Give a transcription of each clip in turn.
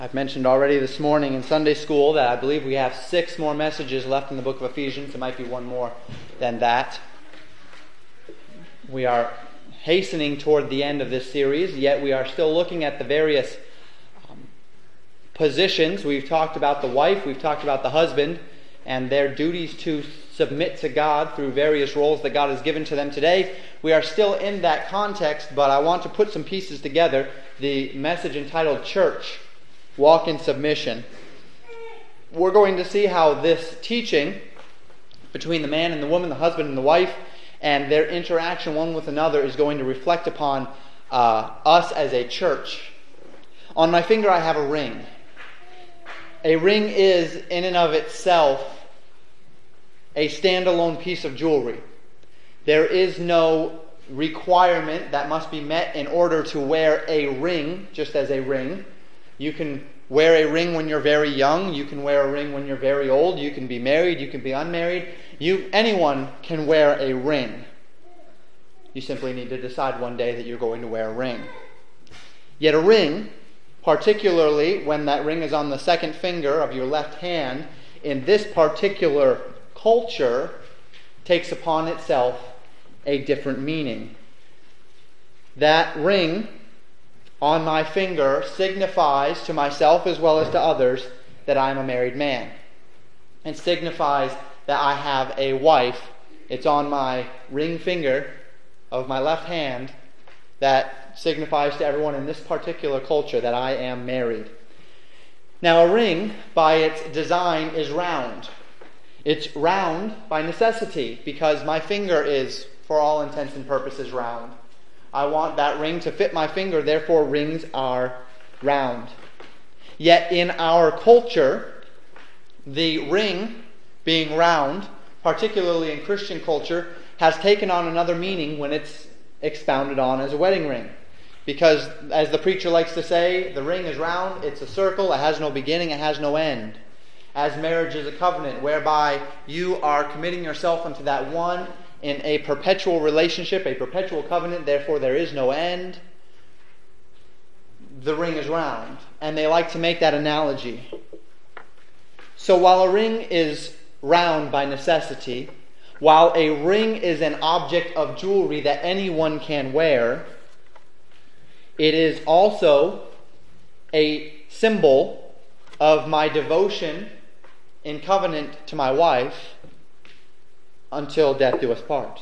I've mentioned already this morning in Sunday school that I believe we have 6 more messages left in the book of Ephesians. There might be one more than that. We are hastening toward the end of this series, yet we are still looking at the various positions. We've talked about the wife, we've talked about the husband, and their duties to submit to God through various roles that God has given to them today. We are still in that context, but I want to put some pieces together. The message entitled Church, Walk in Submission. We're going to see how this teaching between the man and the woman, the husband and the wife, and their interaction one with another is going to reflect upon us as a church. On my finger I have a ring. A ring is, in and of itself, a standalone piece of jewelry. There is no requirement that must be met in order to wear a ring, just as a ring. You can wear a ring when you're very young. You can wear a ring when you're very old. You can be married. You can be unmarried. Anyone can wear a ring. You simply need to decide one day that you're going to wear a ring. Yet a ring, particularly when that ring is on the second finger of your left hand, in this particular culture, takes upon itself a different meaning. That ring on my finger signifies to myself as well as to others that I am a married man. It signifies that I have a wife. It's on my ring finger of my left hand that signifies to everyone in this particular culture that I am married. Now, a ring, by its design, is round. It's round by necessity because my finger is, for all intents and purposes, round. I want that ring to fit my finger, therefore rings are round. Yet in our culture, the ring being round, particularly in Christian culture, has taken on another meaning when it's expounded on as a wedding ring. Because, as the preacher likes to say, the ring is round, it's a circle, it has no beginning, it has no end. As marriage is a covenant whereby you are committing yourself unto that one in a perpetual relationship, a perpetual covenant, therefore there is no end. The ring is round. And they like to make that analogy. So while a ring is round by necessity, while a ring is an object of jewelry that anyone can wear, it is also a symbol of my devotion in covenant to my wife until death do us part.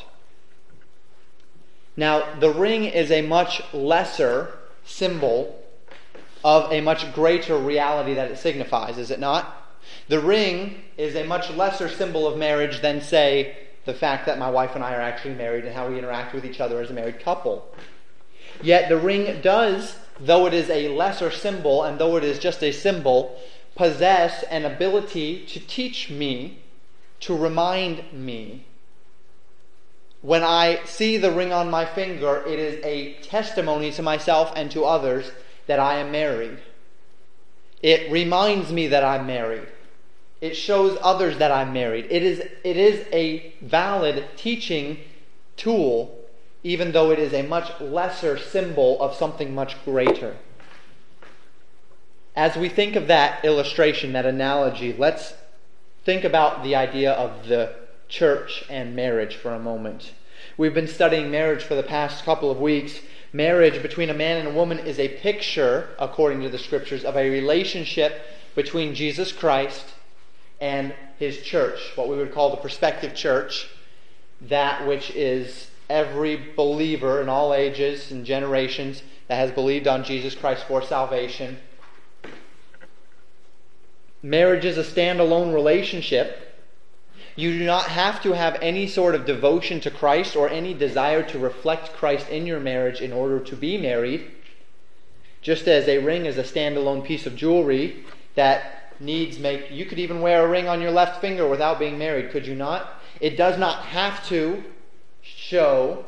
Now, the ring is a much lesser symbol of a much greater reality that it signifies, is it not? The ring is a much lesser symbol of marriage than, say, the fact that my wife and I are actually married and how we interact with each other as a married couple. Yet the ring does, though it is a lesser symbol and though it is just a symbol, possess an ability to teach me, to remind me. When I see the ring on my finger, it is a testimony to myself and to others that I am married. It reminds me that I'm married. It shows others that I'm married. It is a valid teaching tool, even though it is a much lesser symbol of something much greater. As we think of that illustration, that analogy, let's think about the idea of the church and marriage for a moment. We've been studying marriage for the past couple of weeks. Marriage between a man and a woman is a picture, according to the Scriptures, of a relationship between Jesus Christ and His church, what we would call the prospective church, that which is every believer in all ages and generations that has believed on Jesus Christ for salvation. Marriage is a standalone relationship. You do not have to have any sort of devotion to Christ or any desire to reflect Christ in your marriage in order to be married. Just as a ring is a standalone piece of jewelry that you could even wear a ring on your left finger without being married, could you not? It does not have to show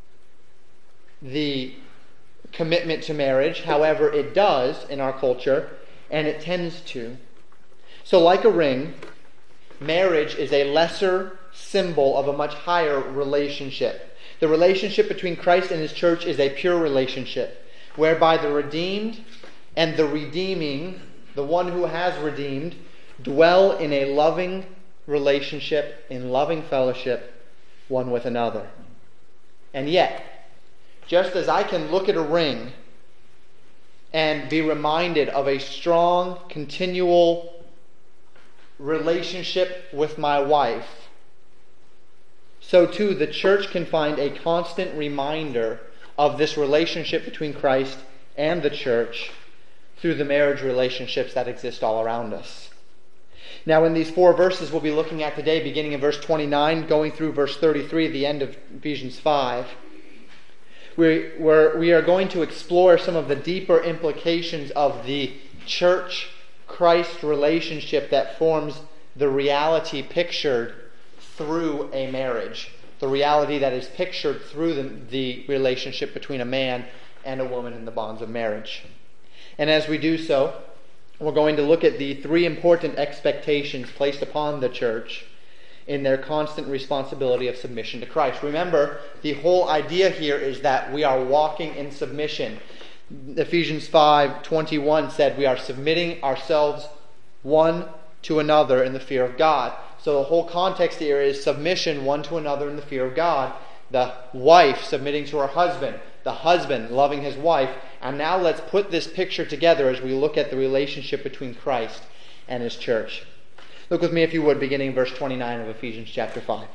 the commitment to marriage. However, it does in our culture, and it tends to. So like a ring, marriage is a lesser symbol of a much higher relationship. The relationship between Christ and His church is a pure relationship, whereby the redeemed and the redeeming the one who has redeemed, dwell in a loving relationship, in loving fellowship, one with another. And yet, just as I can look at a ring and be reminded of a strong, continual relationship with my wife, so too the church can find a constant reminder of this relationship between Christ and the church through the marriage relationships that exist all around us. Now, in these 4 verses we'll be looking at today, beginning in verse 29, going through verse 33 at the end of Ephesians 5, we are going to explore some of the deeper implications of the church-Christ relationship that forms the reality pictured through a marriage, the reality that is pictured through the relationship between a man and a woman in the bonds of marriage. And as we do so, we're going to look at the 3 important expectations placed upon the church in their constant responsibility of submission to Christ. Remember, the whole idea here is that we are walking in submission. Ephesians 5:21 said we are submitting ourselves one to another in the fear of God. So the whole context here is submission one to another in the fear of God. The wife submitting to her husband, the husband loving his wife. And now let's put this picture together as we look at the relationship between Christ and his church. Look with me, if you would, beginning verse 29 of Ephesians chapter 5.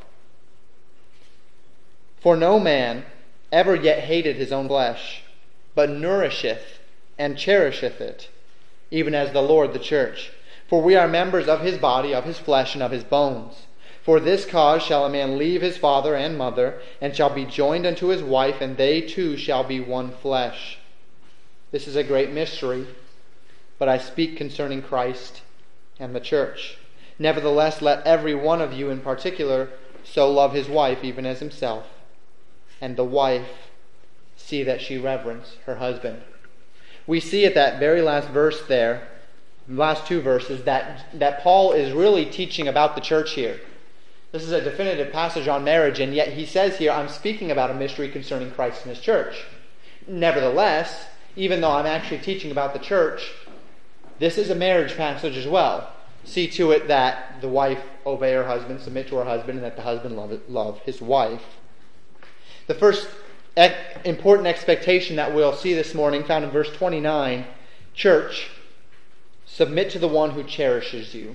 For no man ever yet hated his own flesh, but nourisheth and cherisheth it, even as the Lord the church. For we are members of his body, of his flesh, and of his bones. For this cause shall a man leave his father and mother, and shall be joined unto his wife, and they two shall be one flesh. This is a great mystery, but I speak concerning Christ and the church. Nevertheless, let every one of you in particular so love his wife even as himself, and the wife see that she reverence her husband. We see at that very last verse there, last 2 verses, that Paul is really teaching about the church here. This is a definitive passage on marriage, and yet he says here, I'm speaking about a mystery concerning Christ and his church. Nevertheless, even though I'm actually teaching about the church, this is a marriage passage as well. See to it that the wife obey her husband, submit to her husband, and that the husband love his wife. The first important expectation that we'll see this morning, found in verse 29, church, submit to the one who cherishes you.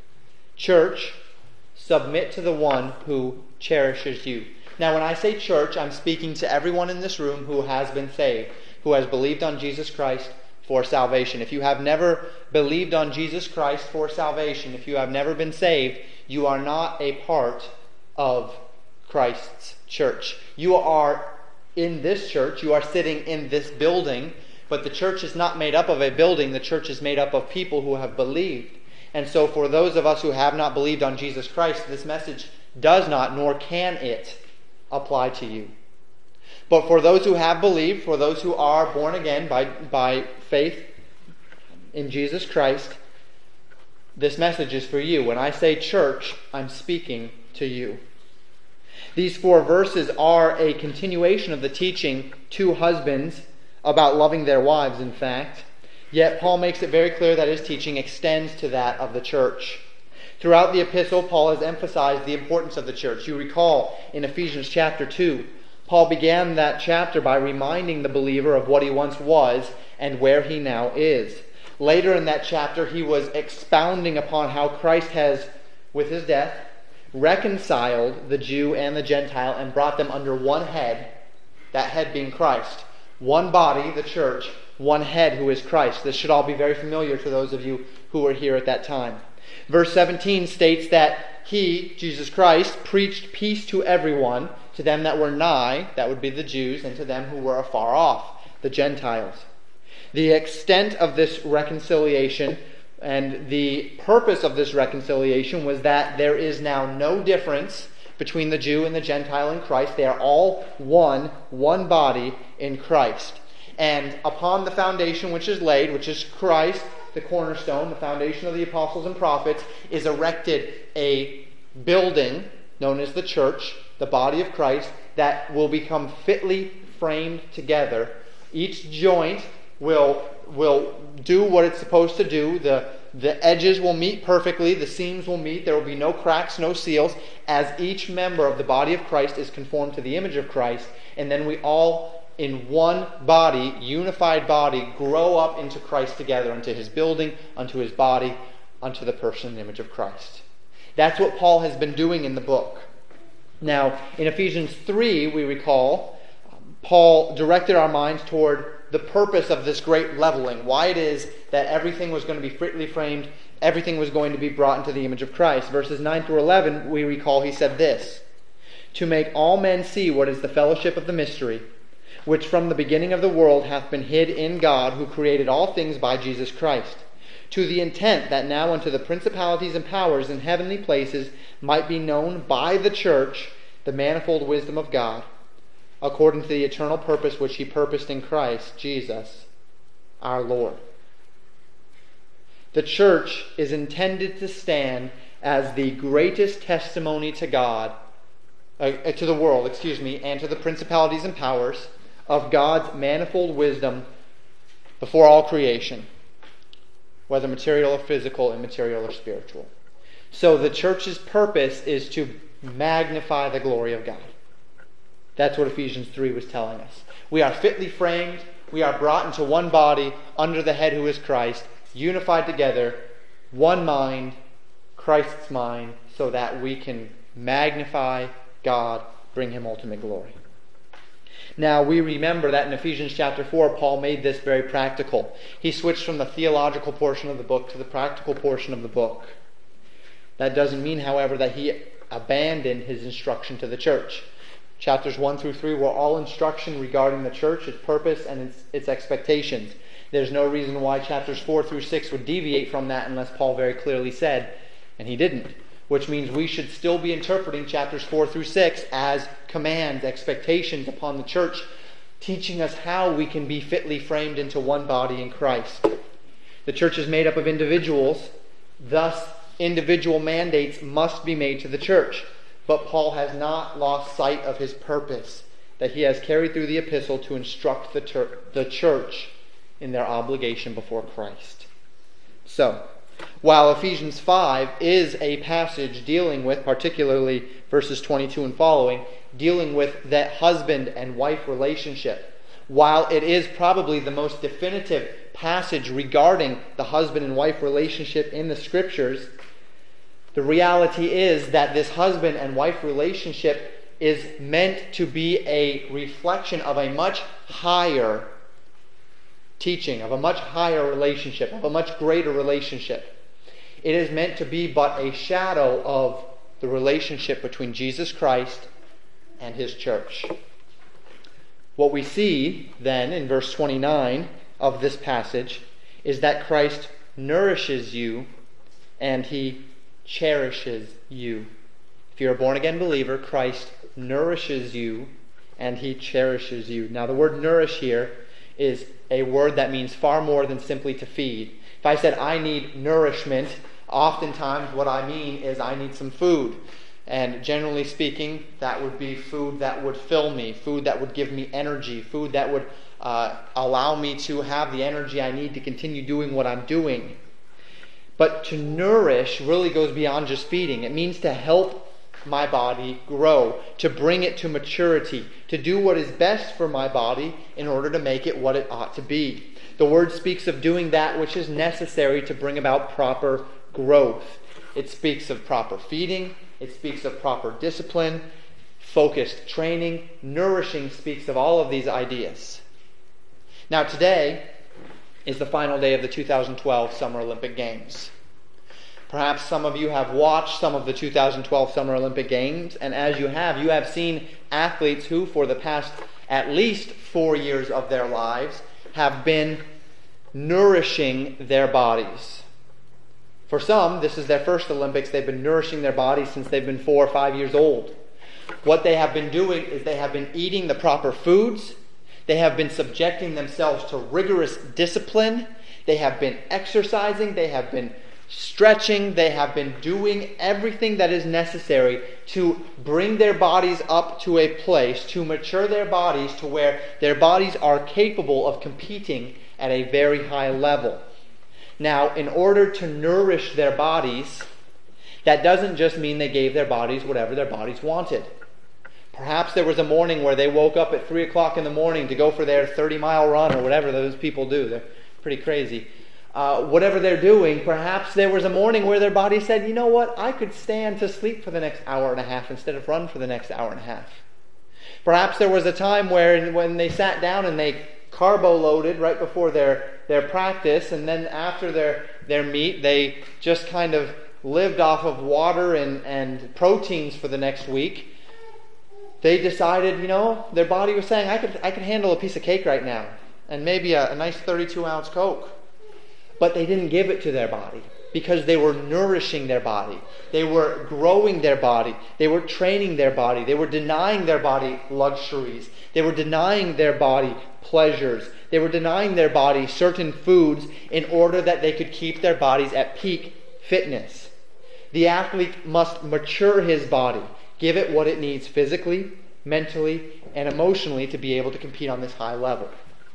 Church, submit to the one who cherishes you. Now, when I say church, I'm speaking to everyone in this room who has been saved, who has believed on Jesus Christ for salvation. If you have never believed on Jesus Christ for salvation, if you have never been saved, you are not a part of Christ's church. You are in this church, you are sitting in this building, but the church is not made up of a building. The church is made up of people who have believed. And so for those of us who have not believed on Jesus Christ, this message does not, nor can it, apply to you. But for those who have believed, for those who are born again by faith in Jesus Christ, this message is for you. When I say church, I'm speaking to you. These 4 verses are a continuation of the teaching to husbands about loving their wives, in fact. Yet Paul makes it very clear that his teaching extends to that of the church. Throughout the epistle, Paul has emphasized the importance of the church. You recall in Ephesians chapter 2, Paul began that chapter by reminding the believer of what he once was and where he now is. Later in that chapter, he was expounding upon how Christ has, with his death, reconciled the Jew and the Gentile and brought them under one head, that head being Christ. One body, the church, one head who is Christ. This should all be very familiar to those of you who were here at that time. Verse 17 states that he, Jesus Christ, preached peace to everyone, to them that were nigh, that would be the Jews, and to them who were afar off, the Gentiles. The extent of this reconciliation and the purpose of this reconciliation was that there is now no difference between the Jew and the Gentile in Christ. They are all one body in Christ. And upon the foundation which is laid, which is Christ, the cornerstone, the foundation of the apostles and prophets, is erected a building known as the church, the body of Christ, that will become fitly framed together. Each joint will will do what it's supposed to do. The edges will meet perfectly. The seams will meet. There will be no cracks, no seals, as each member of the body of Christ is conformed to the image of Christ. And then we all, in one body, unified body, grow up into Christ together, unto his building, unto his body, unto the person and image of Christ. That's what Paul has been doing in the book. Now, in Ephesians 3, we recall, Paul directed our minds toward the purpose of this great leveling, why it is that everything was going to be fitly framed, everything was going to be brought into the image of Christ. Verses 9 through 11, we recall he said this, "To make all men see what is the fellowship of the mystery, which from the beginning of the world hath been hid in God, who created all things by Jesus Christ, to the intent that now unto the principalities and powers in heavenly places might be known by the church the manifold wisdom of God, according to the eternal purpose which he purposed in Christ Jesus our Lord." The church is intended to stand as the greatest testimony to God, to the world, and to the principalities and powers of God's manifold wisdom before all creation, whether material or physical, immaterial or spiritual. So the church's purpose is to magnify the glory of God. That's what Ephesians 3 was telling us. We are fitly framed. We are brought into one body under the head who is Christ, unified together, one mind, Christ's mind, so that we can magnify God, bring him ultimate glory. Now, we remember that in Ephesians chapter 4, Paul made this very practical. He switched from the theological portion of the book to the practical portion of the book. That doesn't mean, however, that he abandoned his instruction to the church. Chapters 1 through 3 were all instruction regarding the church, its purpose, and its expectations. There's no reason why chapters 4 through 6 would deviate from that unless Paul very clearly said, and he didn't. Which means we should still be interpreting chapters 4 through 6 as commands, expectations upon the church, teaching us how we can be fitly framed into one body in Christ. The church is made up of individuals, thus individual mandates must be made to the church. But Paul has not lost sight of his purpose that he has carried through the epistle to instruct the church in their obligation before Christ. So, while Ephesians 5 is a passage dealing with, particularly verses 22 and following, dealing with that husband and wife relationship, while it is probably the most definitive passage regarding the husband and wife relationship in the Scriptures, the reality is that this husband and wife relationship is meant to be a reflection of a much higher teaching, of a much higher relationship, of a much greater relationship. It is meant to be but a shadow of the relationship between Jesus Christ and his church. What we see then in verse 29 of this passage is that Christ nourishes you and he cherishes you. If you're a born-again believer, Christ nourishes you and he cherishes you. Now the word nourish here is a word that means far more than simply to feed. If I said I need nourishment, oftentimes what I mean is I need some food. And generally speaking, that would be food that would fill me, food that would give me energy, food that would allow me to have the energy I need to continue doing what I'm doing. But to nourish really goes beyond just feeding. It means to help my body grow, to bring it to maturity, to do what is best for my body in order to make it what it ought to be. The word speaks of doing that which is necessary to bring about proper growth. It speaks of proper feeding. It speaks of proper discipline, focused training. Nourishing speaks of all of these ideas. Now today is the final day of the 2012 Summer Olympic Games. Perhaps some of you have watched some of the 2012 Summer Olympic Games, and as you have seen athletes who, for the past at least 4 years of their lives, have been nourishing their bodies. For some, this is their first Olympics. They've been nourishing their bodies since they've been 4 or 5 years old. What they have been doing is they have been eating the proper foods. They have been subjecting themselves to rigorous discipline. They have been exercising. They have been stretching. They have been doing everything that is necessary to bring their bodies up to a place, to mature their bodies to where their bodies are capable of competing at a very high level. Now, in order to nourish their bodies, that doesn't just mean they gave their bodies whatever their bodies wanted. Perhaps there was a morning where they woke up at 3 o'clock in the morning to go for their 30-mile run or whatever those people do. They're pretty crazy. Whatever they're doing, perhaps there was a morning where their body said, you know what, I could stand to sleep for the next hour and a half instead of run for the next hour and a half. Perhaps there was a time where when they sat down and they carbo-loaded right before their practice, and then after their meet, they just kind of lived off of water and proteins for the next week. They decided, their body was saying, I could handle a piece of cake right now, and maybe a nice 32-ounce Coke. But they didn't give it to their body because they were nourishing their body. They were growing their body. They were training their body. They were denying their body luxuries. They were denying their body pleasures. They were denying their body certain foods in order that they could keep their bodies at peak fitness. The athlete must mature his body, give it what it needs physically, mentally, and emotionally to be able to compete on this high level.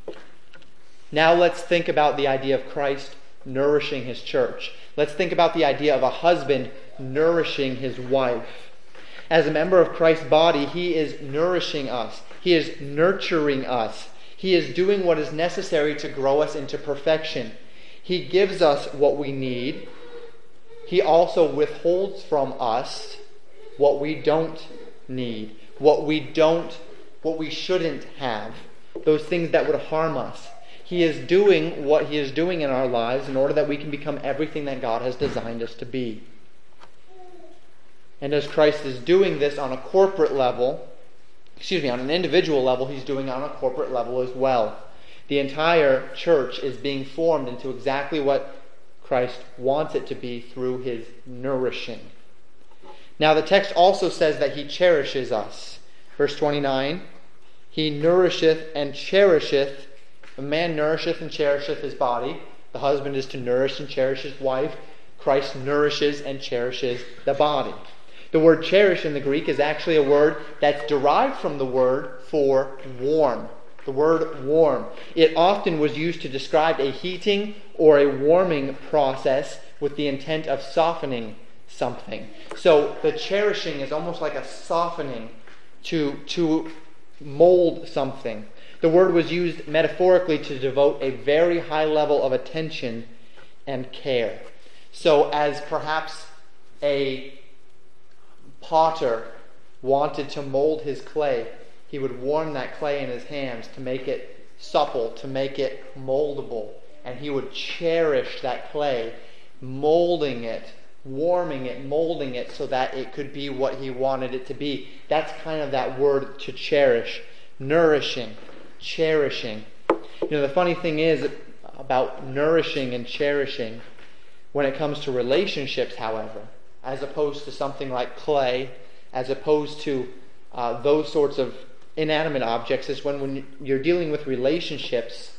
Now let's think about the idea of Christ nourishing his church. Let's think about the idea of a husband nourishing his wife. As a member of Christ's body, he is nourishing us. He is nurturing us. He is doing what is necessary to grow us into perfection. He gives us what we need. He also withholds from us what we don't need, what we shouldn't have, those things that would harm us. He is doing what he is doing in our lives in order that we can become everything that God has designed us to be. And as Christ is doing this on a corporate level, on an individual level, he's doing it on a corporate level as well. The entire church is being formed into exactly what Christ wants it to be through his nourishing. Now the text also says that he cherishes us. Verse 29, he nourisheth and cherisheth. A man nourisheth and cherisheth his body. The husband is to nourish and cherish his wife. Christ nourishes and cherishes the body. The word cherish in the Greek is actually a word that's derived from the word for warm. The word warm. It often was used to describe a heating or a warming process with the intent of softening something. So the cherishing is almost like a softening to mold something. The word was used metaphorically to devote a very high level of attention and care. So as perhaps a potter wanted to mold his clay, he would warm that clay in his hands to make it supple, to make it moldable. And he would cherish that clay, molding it, warming it, molding it so that it could be what he wanted it to be. That's kind of that word to cherish. Nourishing, cherishing. The funny thing is about nourishing and cherishing when it comes to relationships, however, as opposed to something like clay, as opposed to those sorts of inanimate objects, is when you're dealing with relationships,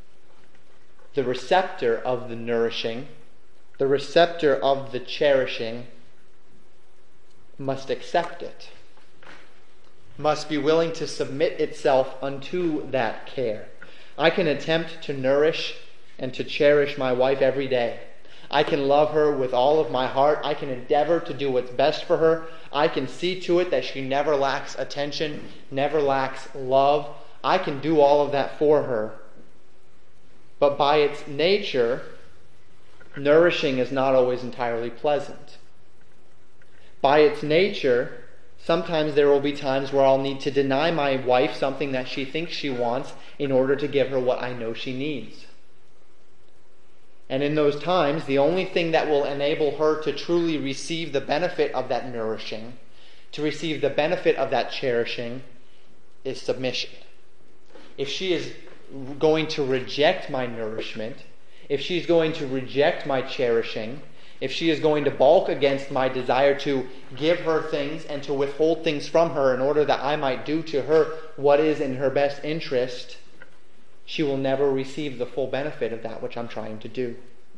the receptor of the nourishing, the receptor of the cherishing must accept it, must be willing to submit itself unto that care. I can attempt to nourish and to cherish my wife every day. I can love her with all of my heart. I can endeavor to do what's best for her. I can see to it that she never lacks attention, never lacks love. I can do all of that for her. But by its nature, nourishing is not always entirely pleasant. By its nature, sometimes there will be times where I'll need to deny my wife something that she thinks she wants in order to give her what I know she needs. And in those times, the only thing that will enable her to truly receive the benefit of that nourishing, to receive the benefit of that cherishing, is submission. If she is going to reject my nourishment, if she's going to reject my cherishing, if she is going to balk against my desire to give her things and to withhold things from her in order that I might do to her what is in her best interest, she will never receive the full benefit of that which I'm trying to do.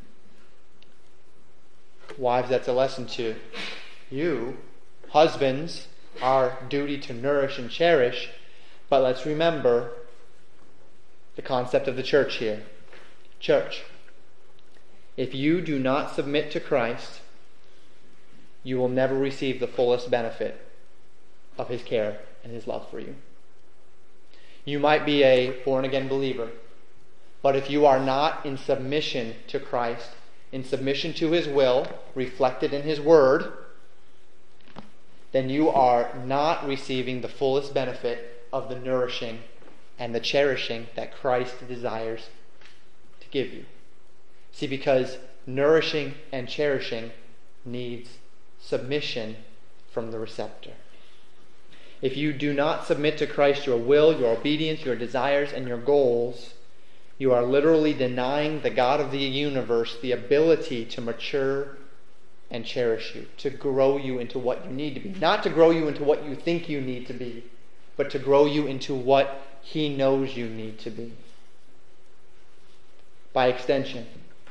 Wives, that's a lesson to you. Husbands, our duty to nourish and cherish, but let's remember the concept of the church here. Church, if you do not submit to Christ, you will never receive the fullest benefit of His care and His love for you. You might be a born-again believer, but if you are not in submission to Christ, in submission to His will, reflected in His Word, then you are not receiving the fullest benefit of the nourishing and the cherishing that Christ desires to give you. See, because nourishing and cherishing needs submission from the receptor. If you do not submit to Christ your will, your obedience, your desires, and your goals, you are literally denying the God of the universe the ability to mature and cherish you, to grow you into what you need to be. Not to grow you into what you think you need to be, but to grow you into what He knows you need to be. By extension,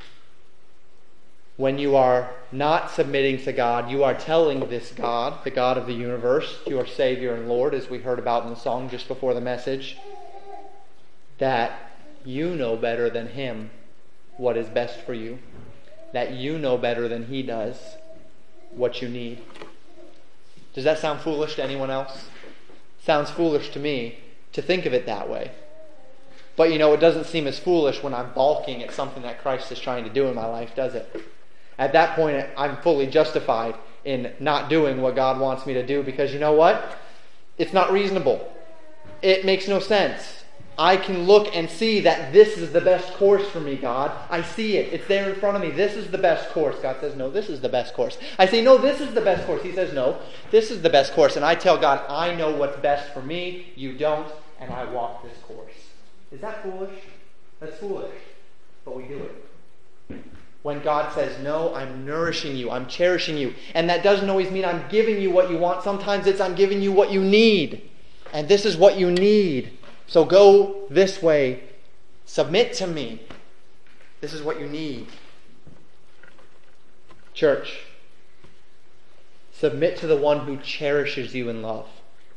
when you are not submitting to God, you are telling this God, the God of the universe, your Savior and Lord, as we heard about in the song just before the message, that you know better than Him what is best for you, that you know better than He does what you need. Does that sound foolish to anyone else? Sounds foolish to me to think of it that way. But it doesn't seem as foolish when I'm balking at something that Christ is trying to do in my life, does it? At that point, I'm fully justified in not doing what God wants me to do, because you know what? It's not reasonable. It makes no sense. I can look and see that this is the best course for me, God. I see it. It's there in front of me. This is the best course. God says, no, this is the best course. I say, no, this is the best course. He says, no, this is the best course. And I tell God, I know what's best for me. You don't. And I walk this course. Is that foolish? That's foolish. But we do it. When God says, no, I'm nourishing you, I'm cherishing you. And that doesn't always mean I'm giving you what you want. Sometimes it's I'm giving you what you need. And this is what you need. So go this way. Submit to me. This is what you need. Church, submit to the one who cherishes you in love.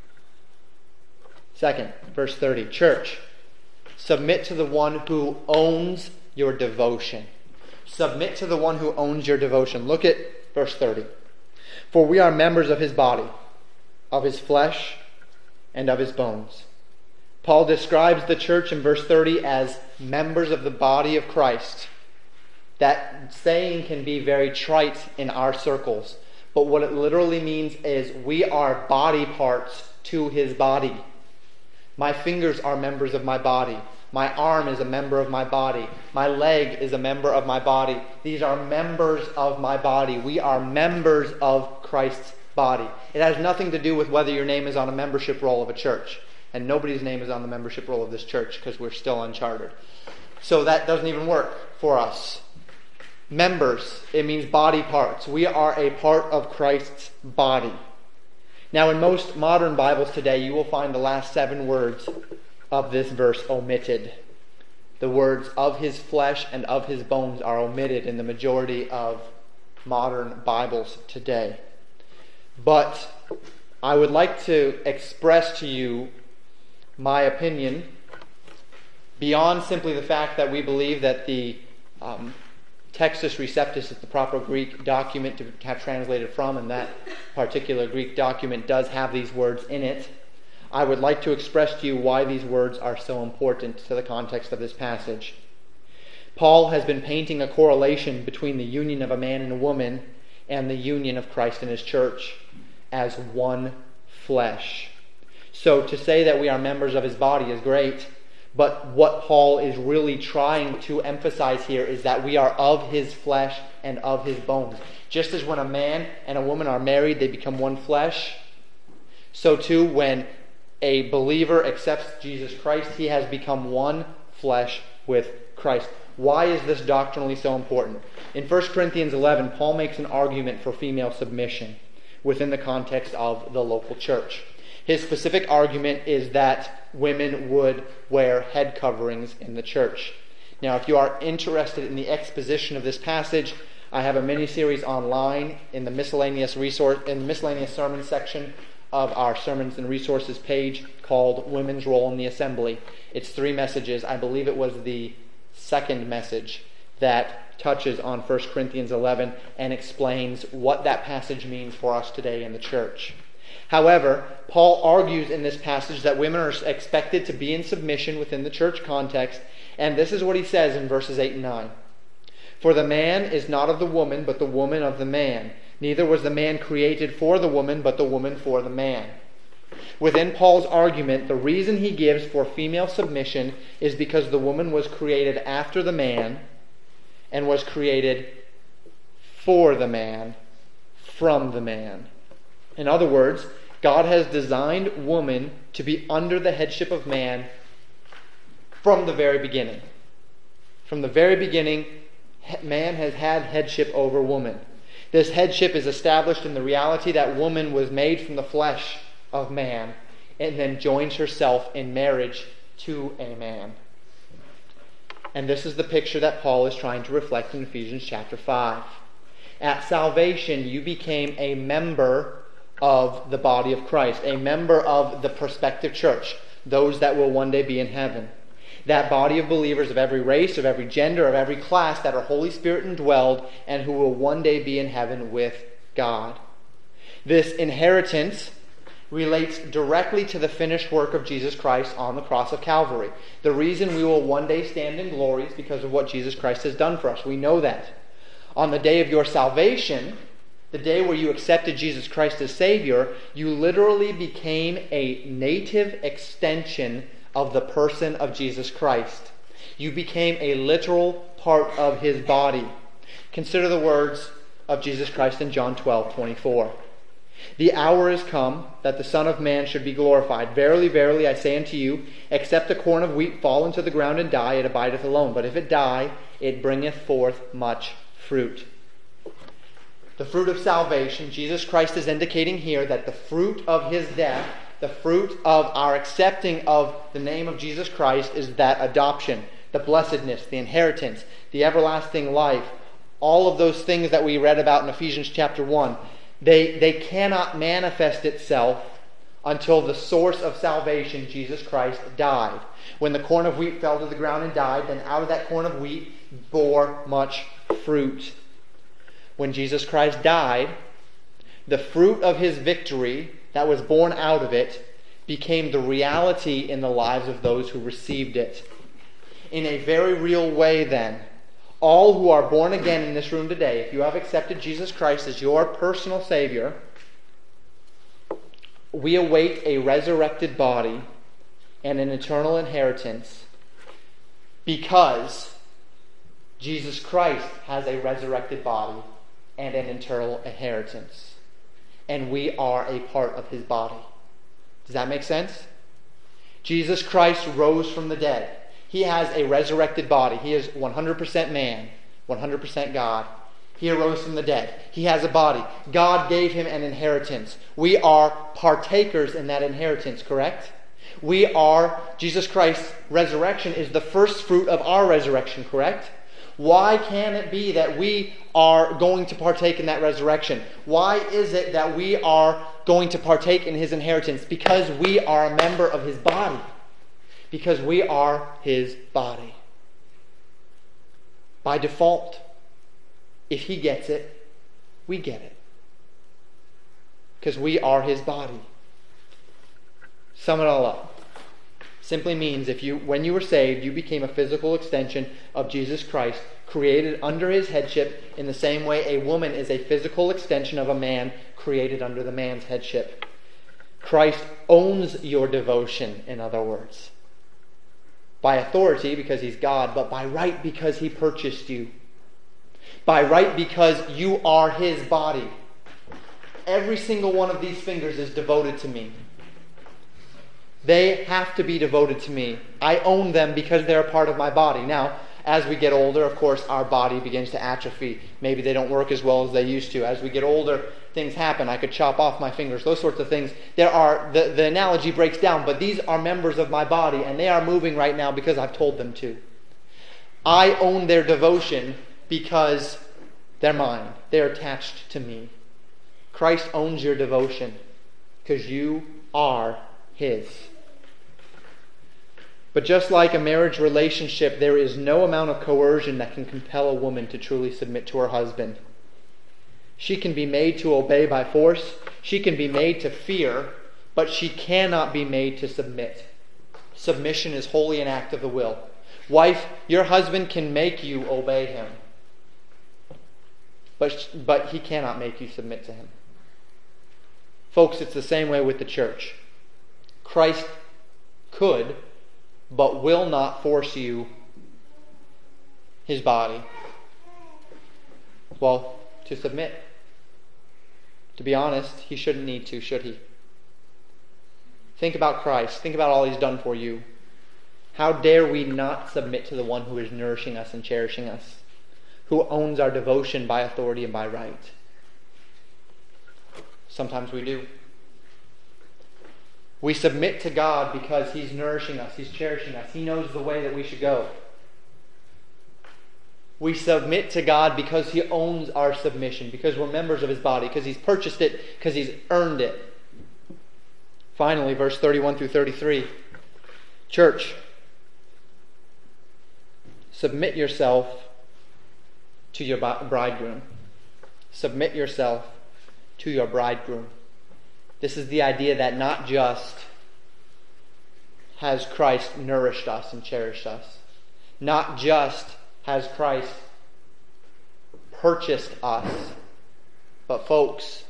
Second, verse 30. Church, submit to the one who owns your devotion. Submit to the one who owns your devotion. Look at verse 30. For we are members of His body, of His flesh, and of His bones. Paul describes the church in verse 30 as members of the body of Christ. That saying can be very trite in our circles, but what it literally means is we are body parts to His body. My fingers are members of my body. My arm is a member of my body. My leg is a member of my body. These are members of my body. We are members of Christ's body. It has nothing to do with whether your name is on a membership roll of a church. And nobody's name is on the membership roll of this church because we're still unchartered. So that doesn't even work for us. Members, it means body parts. We are a part of Christ's body. Now, in most modern Bibles today, you will find the last 7 words of this verse omitted. The words of His flesh and of His bones are omitted in the majority of modern Bibles today. But I would like to express to you my opinion beyond simply the fact that we believe that the Textus Receptus is the proper Greek document to have translated from, and that particular Greek document does have these words in it. I would like to express to you why these words are so important to the context of this passage. Paul has been painting a correlation between the union of a man and a woman and the union of Christ and His church as one flesh. So to say that we are members of His body is great, but what Paul is really trying to emphasize here is that we are of His flesh and of His bones. Just as when a man and a woman are married, they become one flesh, so too when a believer accepts Jesus Christ, he has become one flesh with Christ. Why is this doctrinally so important? In 1 Corinthians 11, Paul makes an argument for female submission within the context of the local church. His specific argument is that women would wear head coverings in the church. Now, if you are interested in the exposition of this passage, I have a mini-series online in the miscellaneous sermon section of our Sermons and Resources page called Women's Role in the Assembly. It's 3 messages. I believe it was the second message that touches on 1 Corinthians 11 and explains what that passage means for us today in the church. However, Paul argues in this passage that women are expected to be in submission within the church context, and this is what he says in verses 8 and 9. For the man is not of the woman, but the woman of the man. Neither was the man created for the woman, but the woman for the man. Within Paul's argument, the reason he gives for female submission is because the woman was created after the man and was created for the man, from the man. In other words, God has designed woman to be under the headship of man from the very beginning. From the very beginning, man has had headship over woman. This headship is established in the reality that woman was made from the flesh of man and then joins herself in marriage to a man. And this is the picture that Paul is trying to reflect in Ephesians chapter 5. At salvation, you became a member of the body of Christ, a member of the prospective church, those that will one day be in heaven. That body of believers of every race, of every gender, of every class that are Holy Spirit indwelled and who will one day be in heaven with God. This inheritance relates directly to the finished work of Jesus Christ on the cross of Calvary. The reason we will one day stand in glory is because of what Jesus Christ has done for us. We know that. On the day of your salvation, the day where you accepted Jesus Christ as Savior, you literally became a native extension of the person of Jesus Christ. You became a literal part of His body. Consider the words of Jesus Christ in John 12:24. The hour is come that the Son of Man should be glorified. Verily, verily, I say unto you, except a corn of wheat fall into the ground and die, it abideth alone. But if it die, it bringeth forth much fruit. The fruit of salvation, Jesus Christ is indicating here that the fruit of His death, the fruit of our accepting of the name of Jesus Christ, is that adoption, the blessedness, the inheritance, the everlasting life, all of those things that we read about in Ephesians chapter 1. They cannot manifest itself until the source of salvation, Jesus Christ, died. When the corn of wheat fell to the ground and died, then out of that corn of wheat bore much fruit. When Jesus Christ died, the fruit of His victory that was born out of it became the reality in the lives of those who received it. In a very real way, then, all who are born again in this room today, if you have accepted Jesus Christ as your personal Savior, we await a resurrected body and an eternal inheritance because Jesus Christ has a resurrected body and an eternal inheritance. And we are a part of His body. Does that make sense? Jesus Christ rose from the dead. He has a resurrected body. He is 100% man, 100% God. He arose from the dead. He has a body. God gave Him an inheritance. We are partakers in that inheritance, correct? Jesus Christ's resurrection is the first fruit of our resurrection, correct? Why can it be that we are going to partake in that resurrection? Why is it that we are going to partake in His inheritance? Because we are a member of His body. Because we are His body. By default, if He gets it, we get it. Because we are His body. Sum it all up. Simply means when you were saved, you became a physical extension of Jesus Christ, created under His headship in the same way a woman is a physical extension of a man created under the man's headship. Christ owns your devotion, in other words. By authority, because He's God, but by right, because He purchased you. By right, because you are His body. Every single one of these fingers is devoted to me. They have to be devoted to me. I own them because they're a part of my body. Now, as we get older, of course, our body begins to atrophy. Maybe they don't work as well as they used to. As we get older, things happen. I could chop off my fingers, those sorts of things. The analogy breaks down, but these are members of my body, and they are moving right now because I've told them to. I own their devotion because they're mine. They're attached to me. Christ owns your devotion because you are His. But just like a marriage relationship, there is no amount of coercion that can compel a woman to truly submit to her husband. She can be made to obey by force. She can be made to fear, but she cannot be made to submit. Submission is wholly an act of the will. Wife, your husband can make you obey him, but he cannot make you submit to him. Folks, it's the same way with the church. Christ could, but will not force you, his body, well, to submit. To be honest, he shouldn't need to, should he? Think about Christ. Think about all he's done for you. How dare we not submit to the one who is nourishing us and cherishing us, who owns our devotion by authority and by right? Sometimes we do. We submit to God because he's nourishing us, he's cherishing us, he knows the way that we should go. We submit to God because he owns our submission, because we're members of his body, because he's purchased it, because he's earned it. Finally, verse 31 through 33. Church, submit yourself to your bridegroom. Submit yourself to your bridegroom. This is the idea that not just has Christ nourished us and cherished us, not just has Christ purchased us, but folks,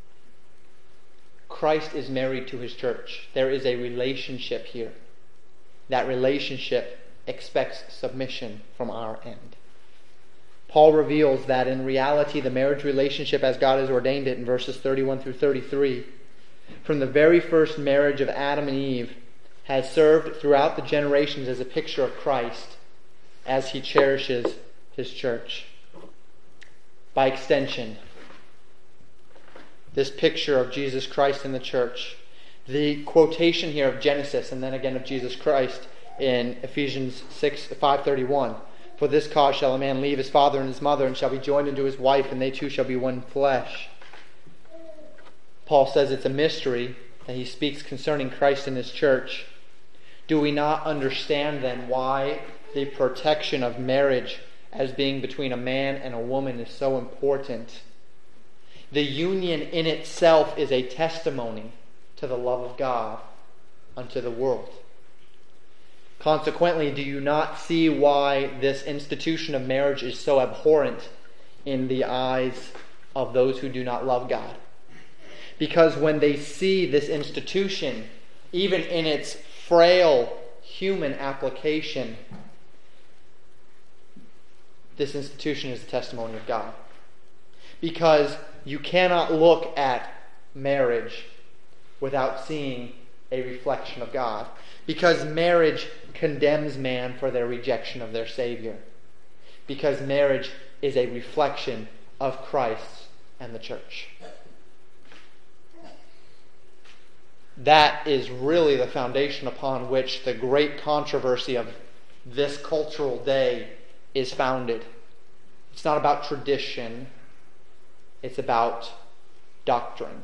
Christ is married to his church. There is a relationship here. That relationship expects submission from our end. Paul reveals that in reality, the marriage relationship as God has ordained it in verses 31 through 33, from the very first marriage of Adam and Eve, has served throughout the generations as a picture of Christ as he cherishes his church. By extension, this picture of Jesus Christ in the church, the quotation here of Genesis and then again of Jesus Christ in Ephesians 5:31, for this cause shall a man leave his father and his mother and shall be joined unto his wife, and they two shall be one flesh. Paul says it's a mystery that he speaks concerning Christ and his church. Do we not understand then why the protection of marriage as being between a man and a woman is so important? The union in itself is a testimony to the love of God unto the world. Consequently, do you not see why this institution of marriage is so abhorrent in the eyes of those who do not love God? Because when they see this institution, even in its frail human application, this institution is the testimony of God. Because you cannot look at marriage without seeing a reflection of God. Because marriage condemns man for their rejection of their Savior. Because marriage is a reflection of Christ and the church. That is really the foundation upon which the great controversy of this cultural day is founded. It's not about tradition. It's about doctrine.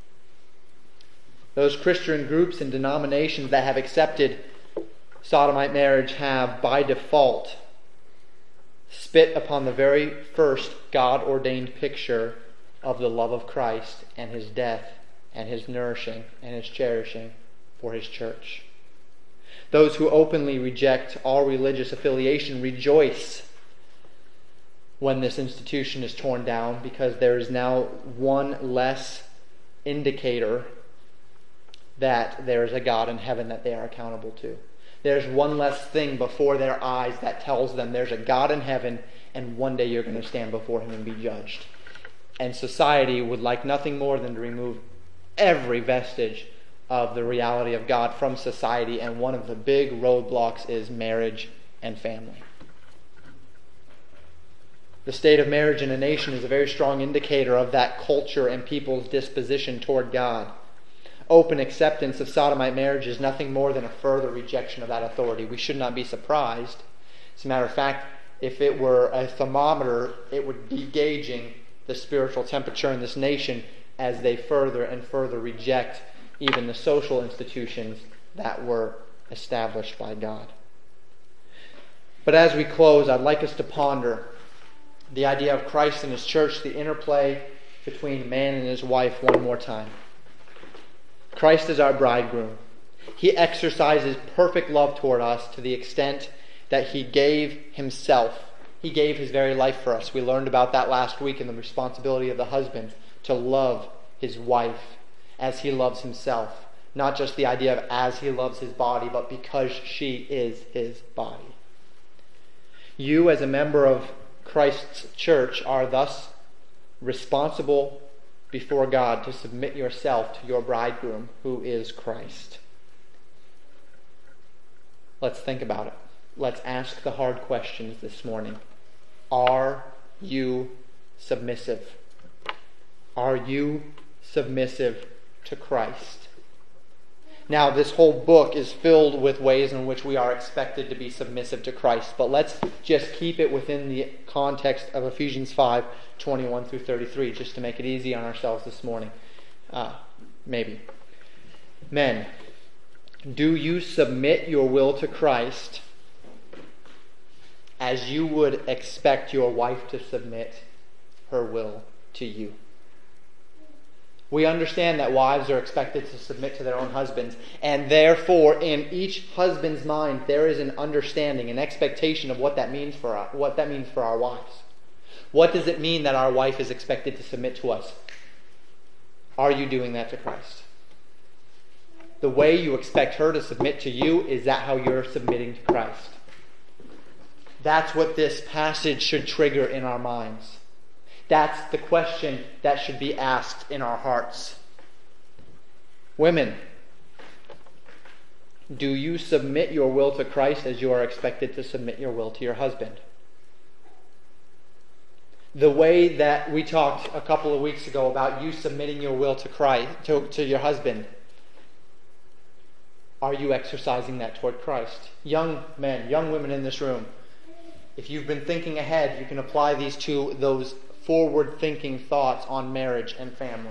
Those Christian groups and denominations that have accepted sodomite marriage have, by default, spit upon the very first God-ordained picture of the love of Christ and his death and his nourishing and his cherishing for his church. Those who openly reject all religious affiliation rejoice when this institution is torn down, because there is now one less indicator that there is a God in heaven that they are accountable to. There's one less thing before their eyes that tells them there's a God in heaven and one day you're going to stand before him and be judged. And society would like nothing more than to remove every vestige of the reality of God from society, and one of the big roadblocks is marriage and family. The state of marriage in a nation is a very strong indicator of that culture and people's disposition toward God. Open acceptance of sodomite marriage is nothing more than a further rejection of that authority. We should not be surprised. As a matter of fact, if it were a thermometer, it would be gauging the spiritual temperature in this nation as they further and further reject even the social institutions that were established by God. But as we close, I'd like us to ponder the idea of Christ and His church, the interplay between man and his wife one more time. Christ is our bridegroom. He exercises perfect love toward us to the extent that He gave Himself. He gave His very life for us. We learned about that last week in the responsibility of the husband to love his wife as he loves himself. Not just the idea of as he loves his body, but because she is his body. You, as a member of Christ's church, are thus responsible before God to submit yourself to your bridegroom, who is Christ. Let's think about it. Let's ask the hard questions this morning. Are you submissive? Are you submissive to Christ? Now, this whole book is filled with ways in which we are expected to be submissive to Christ, but let's just keep it within the context of Ephesians 5, 21 through 33, just to make it easy on ourselves this morning. Maybe. Men, do you submit your will to Christ as you would expect your wife to submit her will to you? We understand that wives are expected to submit to their own husbands, and therefore in each husband's mind there is an understanding, an expectation of what that means for our wives. What does it mean that our wife is expected to submit to us? Are you doing that to Christ? The way you expect her to submit to you, is that how you're submitting to Christ? That's what this passage should trigger in our minds. That's the question that should be asked in our hearts. Women, do you submit your will to Christ as you are expected to submit your will to your husband? The way that we talked a couple of weeks ago about you submitting your will to Christ, to your husband, are you exercising that toward Christ? Young men, young women in this room, if you've been thinking ahead, you can apply those forward-thinking thoughts on marriage and family.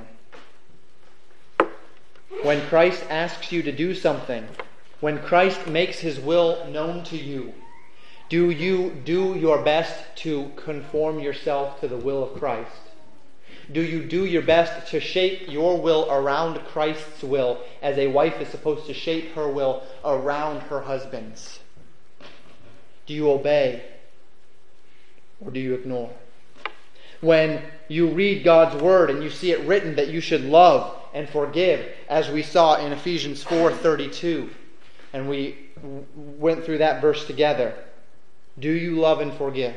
When Christ asks you to do something, when Christ makes His will known to you, do you do your best to conform yourself to the will of Christ? Do you do your best to shape your will around Christ's will, as a wife is supposed to shape her will around her husband's? Do you obey, or do you ignore? When you read God's Word and you see it written that you should love and forgive, as we saw in Ephesians 4:32, and we went through that verse together, do you love and forgive?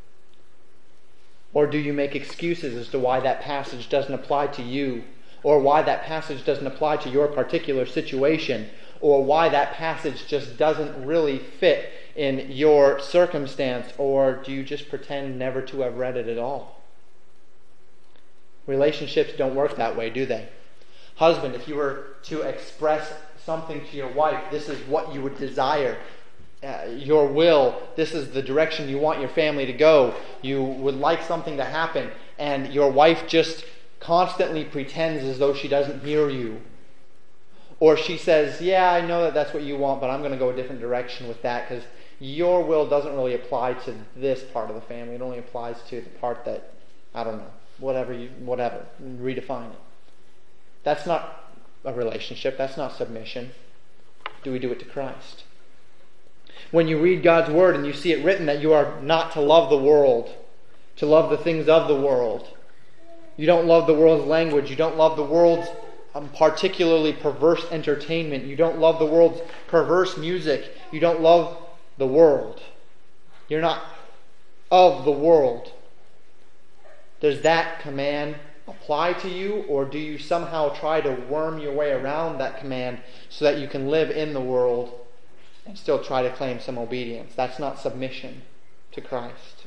Or do you make excuses as to why that passage doesn't apply to you, or why that passage doesn't apply to your particular situation, or why that passage just doesn't really fit in your circumstance, or do you just pretend never to have read it at all? Relationships don't work that way, do they? Husband, if you were to express something to your wife, this is what you would desire. Your will, this is the direction you want your family to go. You would like something to happen, and your wife just constantly pretends as though she doesn't hear you. Or she says, yeah, I know that that's what you want, but I'm going to go a different direction with that because your will doesn't really apply to this part of the family. It only applies to the part that, I don't know, whatever, redefine it. That's not a relationship. That's not submission. Do we do it to Christ? When you read God's Word and you see it written that you are not to love the world, to love the things of the world, you don't love the world's language, you don't love the world's particularly perverse entertainment, you don't love the world's perverse music, you don't love the world, you're not of the world. Does that command apply to you, or do you somehow try to worm your way around that command so that you can live in the world and still try to claim some obedience? That's not submission to Christ.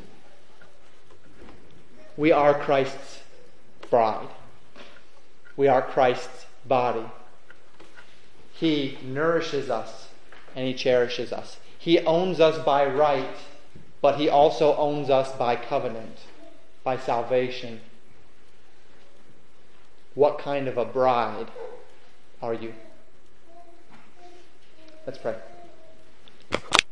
We are Christ's bride. We are Christ's body. He nourishes us and He cherishes us. He owns us by right, but He also owns us by covenant, by salvation. What kind of a bride are you? Let's pray.